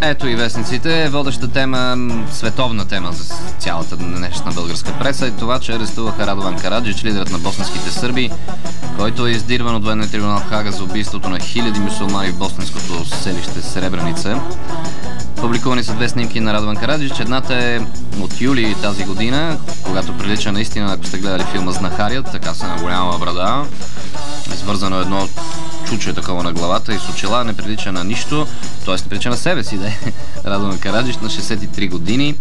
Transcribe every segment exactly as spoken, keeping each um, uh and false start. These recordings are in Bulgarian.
Ето и вестниците. Водеща тема, световна тема за цялата днешна българска преса е това, че арестуваха Радован Караджич, лидерът на босненските сърби, който е издирван от военния трибунал в Хага за убийството на хиляди мюсюлмани в босненското селище Сребреница. Публикувани са две снимки на Радован Караджич. Едната е от юли тази година, когато прилича наистина, ако сте гледали филма Знахарят, така са на голяма брада, свързано едно чуче такова на главата и с очила, не прилича на нищо, т.е. не прилича на себе си, да е Радован Караджич на шейсет и три години,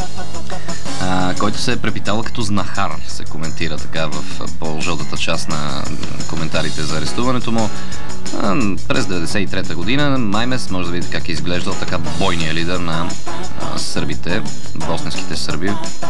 а, който се е препитал като знахар, се коментира така в по-жълтата част на коментарите за арестуването му. А, през деветдесет и трета година, май месец, може да видите как е изглеждал така бойния лидер на а, сърбите, босненските сърби.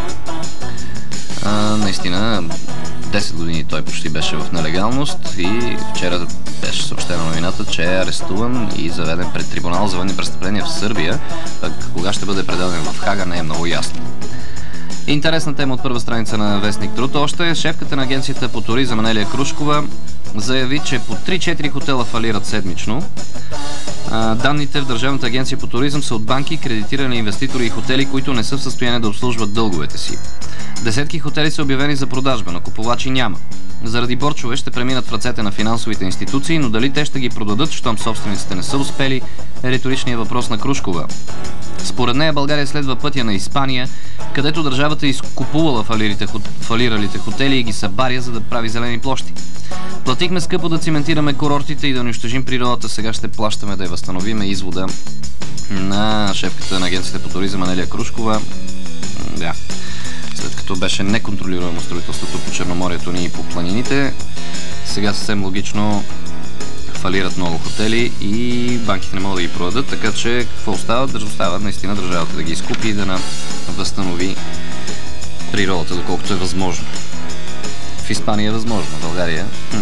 А, наистина, десет години той почти беше в нелегалност и вчера беше съобщена новината, че е арестуван и заведен пред трибунал за военни престъпления в Сърбия. Пък кога ще бъде предаден в Хага, не е много ясно. Интересна тема от първа страница на Вестник Труд. Още шефката на агенцията по туризъм Анелия Крушкова заяви, че по три-четири хотела фалират седмично. Данните в Държавната агенция по туризъм са от банки, кредитирани инвеститори и хотели, които не са в състояние да обслужват дълговете си. Десетки хотели са обявени за продажба, но купувачи няма. Заради борчове ще преминат в ръцете на финансовите институции, но дали те ще ги продадат, щом собствениците не са успели, е риторичният въпрос на Крушкова. Според нея България следва пътя на Испания, където държавата е изкупувала фалирите, фалиралите хотели и ги събаря, за да прави зелени площи. Платихме скъпо да циментираме курортите и да унищожим природата, сега ще плащаме да я възстановиме, извода на шефката на агенцията по туризъм Анелия Крушкова. Да. След като беше неконтролируемо строителството по Черноморието ни и по планините, сега съвсем логично фалират много хотели и банките не могат да ги продадат, така че какво остава? Да остава наистина държавата да ги изкупи и да възстанови природата, доколкото е възможно. В Испания е възможно, в България. Хм.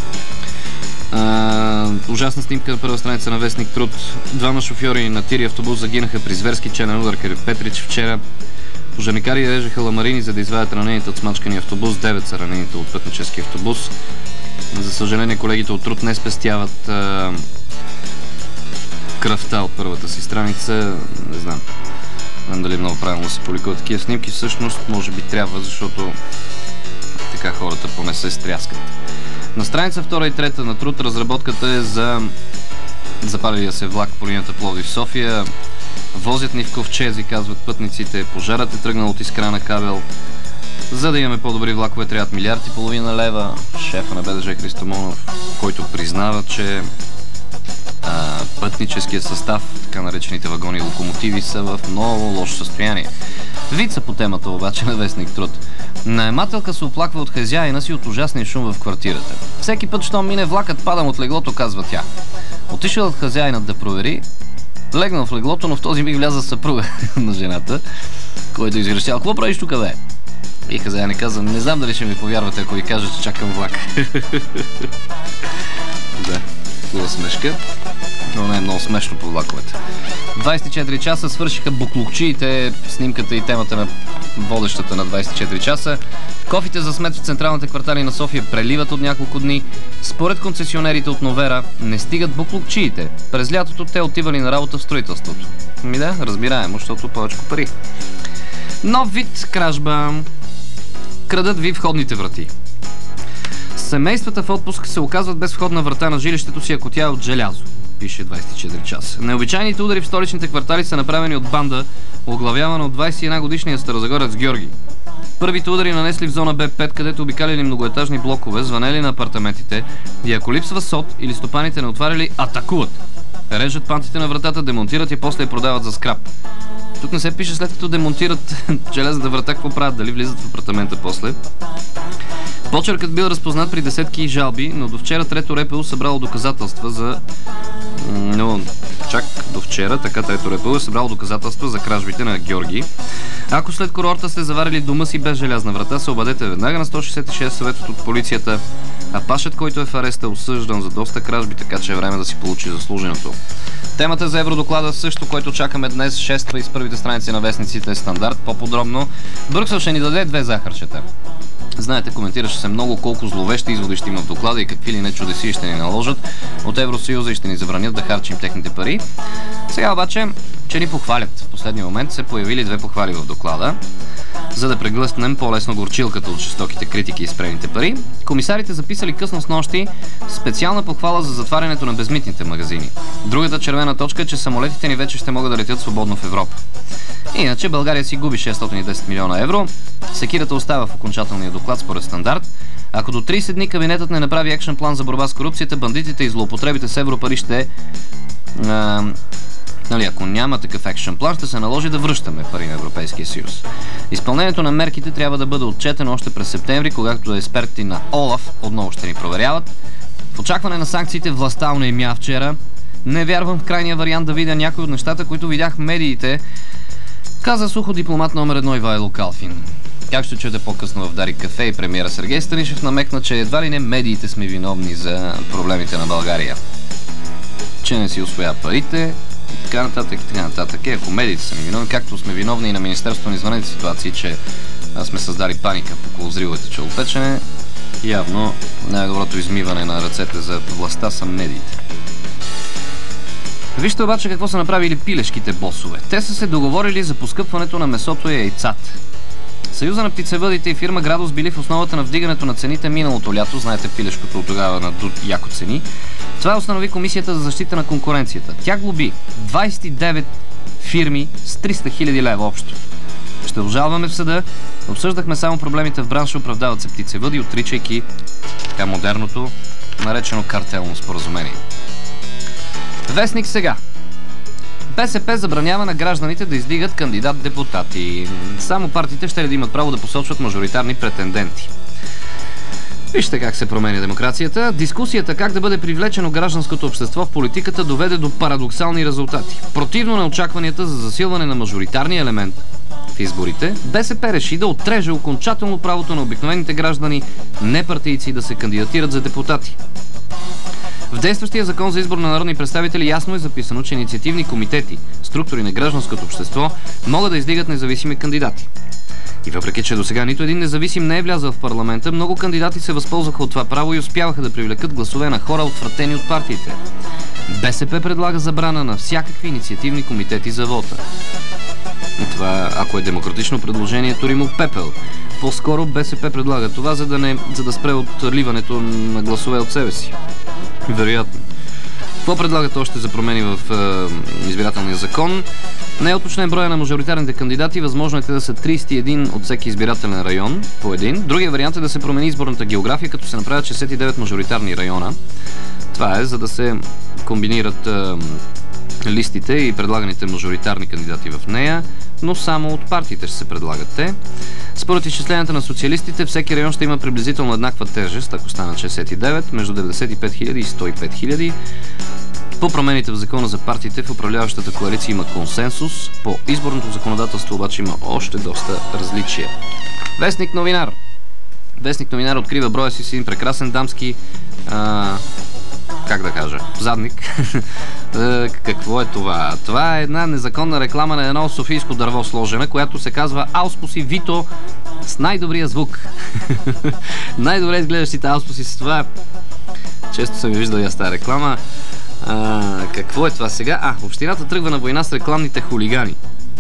А, ужасна снимка на първа страница на Вестник Труд. Двама шофьори на тири автобус загинаха при зверски челен удар край Петрич вчера. Пожарникари режеха ламарини, за да извадят ранените от смачкания автобус. Девет са ранените от пътнически автобус. За съжаление, колегите от Труд не спестяват а, кръвта от първата си страница. Не знам. Не знам дали много правилно да се публикуват такива снимки. Всъщност, може би трябва, защото така хората поне се стряскат. На страница втора и трета на Труд разработката е за запалилия се влак по линията Пловдив-София. Возят ни в ковчези, казват пътниците. Пожарът е тръгнал от изкрана кабел. За да имаме по-добри влакове, трябват милиард и половина лева. Шефа на БДЖ Христо Монов, който признава, че а, пътническият състав, така наречените вагони и локомотиви, са в много лошо състояние. Вица по темата обаче на Вестник Труд. Наемателка се оплаква от хазяина си от ужасния шум в квартирата. Всеки път, щом мине влакът, падам от леглото, казва тя. Отишъл от хазяинът да провери, легнал в леглото, но в този миг вляза съпруга на жената, който изгрещял: "Какво правиш тук, бе?" И хазяйна каза: "Не знам дали ще ми повярвате, ако ви кажа, че чакам влак." Да, хубава смешка, но не е много смешно по влаковете. двайсет и четири часа свършиха буклукчиите, снимката и темата на водещата на двайсет и четири часа. Кофите за смет в централните квартали на София преливат от няколко дни. Според концесионерите от Новера не стигат буклукчиите. През лятото те отивали на работа в строителството. Ми да, разбираемо, защото повече пари. Нов вид кражба. Крадат ви входните врати. Семействата в отпуск се оказват без входна врата на жилището си, ако тя е от желязо, пише двайсет и четири часа. Необичайните удари в столичните квартали са направени от банда, оглавявана от двайсет и една годишния старозагорец Георги. Първите удари нанесли в зона Б пет, където обикаляли многоетажни блокове, звънели на апартаментите и ако липсва сод или стопаните не отваряли, атакуват. Режат пантите на вратата, демонтират и после я продават за скрап. Тук не се пише след като демонтират железната врата, какво правят, дали влизат в апартамента после. Почеркът бил разпознат при десетки жалби, но до вчера трето РПУ събрало доказателства за... Но чак до вчера, така трето РПУ е събрало доказателства за кражбите на Георги. Ако след курорта сте заварили дома си без желязна врата, се обадете веднага на сто шейсет и шест, съветът от полицията. А пашът, който е в ареста, е осъждан за доста кражби, така че е време да си получи заслуженото. Темата за евродоклада също, който чакаме днес, шества из първите страници на вестниците, е стандарт. По-подробно, Брюксел ще ни даде две захарчета. Знаете, коментираше се много колко зловещи изводи ще има в доклада и какви ли не чудеси ще ни наложат от Евросъюза и ще ни забранят да харчим техните пари. Сега обаче, че ни похвалят. В последния момент се появили две похвали в доклада. За да преглъснем по-лесно горчилката от жестоките критики и спрените пари, комисарите записали късно снощи специална похвала за затварянето на безмитните магазини. Другата червена точка е, че самолетите ни вече ще могат да летят свободно в Европа. Иначе България си губи шестстотин и десет милиона евро. Секирата остава в окончателния доклад според стандарт. Ако до трийсет дни кабинетът не направи екшен план за борба с корупцията, бандитите и злоупотребите с европари ще... А, нали, ако няма такъв екшен план, ще се наложи да връщаме пари на Европейския съюз. Изпълнението на мерките трябва да бъде отчетено още през септември, когато експерти на ОЛАФ отново ще ни проверяват. В очакване на санкциите властта онемя вчера. Не вярвам в крайния вариант да видя някои от нещата, които видях в медиите, каза сухо дипломат номер едно Ивайло Калфин. Как ще чуете по-късно в Дарик кафе, и премиера Сергей Станишев намекна, че едва ли не медиите сме виновни за проблемите на България. Че не си усвоя парите, и така нататък, и така нататък. И ако медиите са ни виновни, както сме виновни и на Министерството на извънредните ситуации, че сме създали паника около взривовете челопечене, явно най-доброто измиване на ръцете за властта са медиите. Вижте обаче какво са направили пилешките босове. Те са се договорили за поскъпването на месото и яйцата. Съюза на птицевъдите и фирма Градус били в основата на вдигането на цените миналото лято, знаете пилешкото от тогава на яко цени. Това установи Комисията за защита на конкуренцията. Тя глоби двайсет и девет фирми с триста хиляди лева общо. Ще обжалваме в съда. Обсъждахме само проблемите в бранша, оправдават се птицевъди, отричайки така модерното, наречено картелно споразумение. Вестник сега. БСП забранява на гражданите да издигат кандидат-депутати. Само партиите ще ли да имат право да посочват мажоритарни претенденти. Вижте как се променя демокрацията. Дискусията как да бъде привлечено гражданското общество в политиката доведе до парадоксални резултати. Противно на очакванията за засилване на мажоритарния елемент в изборите, БСП реши да отреже окончателно правото на обикновените граждани, не партийци, да се кандидатират за депутати. В действащия закон за избор на народни представители ясно е записано, че инициативни комитети, структури на гражданското общество могат да издигат независими кандидати. И въпреки, че досега нито един независим не е влязъл в парламента, много кандидати се възползваха от това право и успяваха да привлекат гласове на хора, отвратени от партиите. БСП предлага забрана на всякакви инициативни комитети за вота. И това, ако е демократично предложение, тури му пепел. По-скоро БСП предлага това, за да, не, за да спре отливането на гласове от себе си. Вероятно. Какво предлагат още за промени в е, избирателния закон? Не е уточнен броя на мажоритарните кандидати, възможно е те да са трийсет и един от всеки избирателен район по един. Другия вариант е да се промени изборната география, като се направят шестдесет и девет мажоритарни района. Това е за да се комбинират е, листите и предлаганите мажоритарни кандидати в нея, но само от партиите ще се предлагат те. Според изчисленията на социалистите, всеки район ще има приблизително еднаква тежест, ако станат шестдесет и девет, между деветдесет и пет хиляди и сто и пет хиляди. По промените в закона за партиите в управляващата коалиция има консенсус, по изборното законодателство обаче има още доста различия. Вестник новинар. Вестник новинар открива броя си с един прекрасен дамски а, как да кажа, задник. Какво е това? Това е една незаконна реклама на едно софийско дърво сложена, която се казва Ауспуси Вито с най-добрия звук. Най-добре изглеждащите ауспуси с това. Често съм виждал я с тази реклама. А, какво е това сега? А, общината тръгва на война с рекламните хулигани.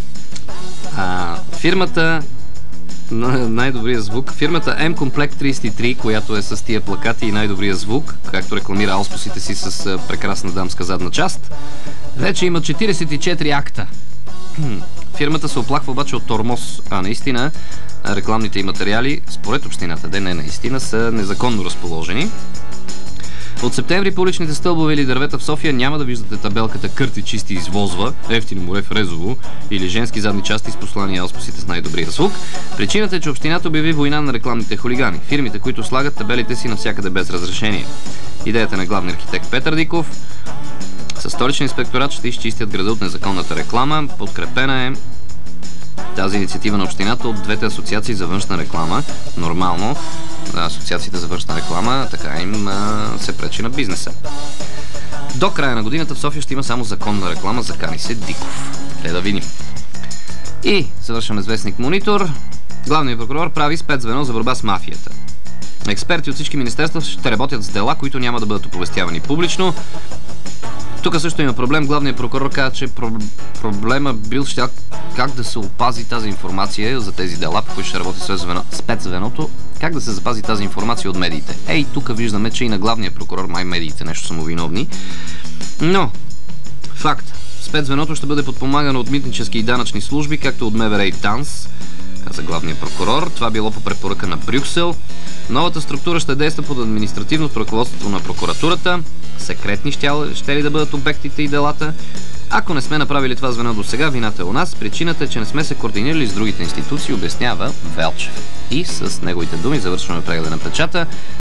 А, фирмата на най-добрия звук. Фирмата M-Комплект трийсет и три, която е с тия плакати и най-добрия звук, както рекламира ауспусите си с прекрасна дамска задна част, вече има четирийсет и четири акта. Фирмата се оплаква обаче от тормоз, а наистина рекламните и материали, според общината, де не наистина, са незаконно разположени. От септември по уличните стълбове или дървета в София няма да виждате табелката "Кърти, чисти, извозва", "Ефтино море в Резово" или "Женски задни части с послания ауспусите с най-добрия звук". Причината е, че общината обяви война на рекламните хулигани, фирмите, които слагат табелите си навсякъде без разрешение. Идеята на главния архитект Петър Диков: със столичен инспекторат ще изчистят града от незаконната реклама. Подкрепена е тази инициатива на общината от двете асоциации за външна реклама. Нормално, асоциациите за външна реклама, така им а, се пречи на бизнеса. До края на годината в София ще има само законна реклама, закани се Диков. Те да видим. И завършваме с вестник Монитор. Главният прокурор прави спецзвено за борба с мафията. Експерти от всички министерства ще работят с дела, които няма да бъдат оповестявани публично. Тук също има проблем. Главният прокурор каза, че проблема бил ще как да се опази тази информация за тези дела, по които ще работи спецзвеното, как да се запази тази информация от медиите. Ей, тук виждаме, че и на главния прокурор май медиите нещо са му виновни. Но, факт. Спецзвеното ще бъде подпомагано от митнически и данъчни служби, както от МВР и ДАНС, каза главният прокурор. Това било по препоръка на Брюксел. Новата структура ще действа под административното ръководство на прокуратурата. Секретни ще, ще ли да бъдат обектите и делата? Ако не сме направили това звено до сега, вината е у нас. Причината е, че не сме се координирали с другите институции, обяснява Велчев. И с неговите думи завършваме прегледа на печата.